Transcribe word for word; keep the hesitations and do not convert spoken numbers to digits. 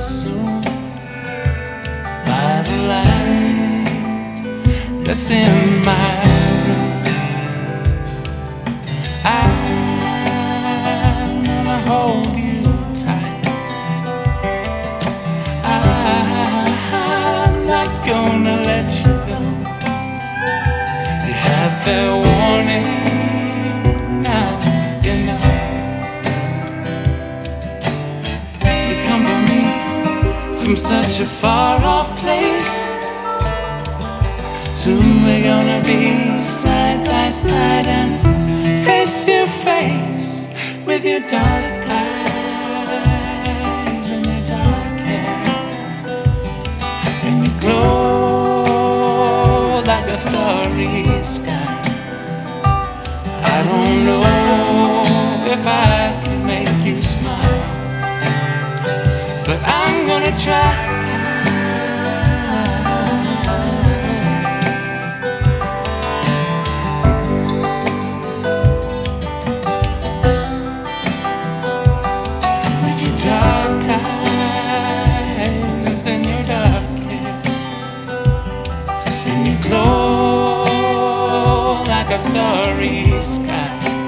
soon by the light that's in my room. I'm gonna hold you tight. I'm not gonna let you go. You have fair warning now, you know. You come to me from such a far-off place. Soon we're gonna be side by side and face to face with your dark eyes and your dark hair, and you glow like a starry sky. I don't know if I can make you smile, but I'm gonna try. With your dark eyes and your dark hair, and you glow like a starry sky.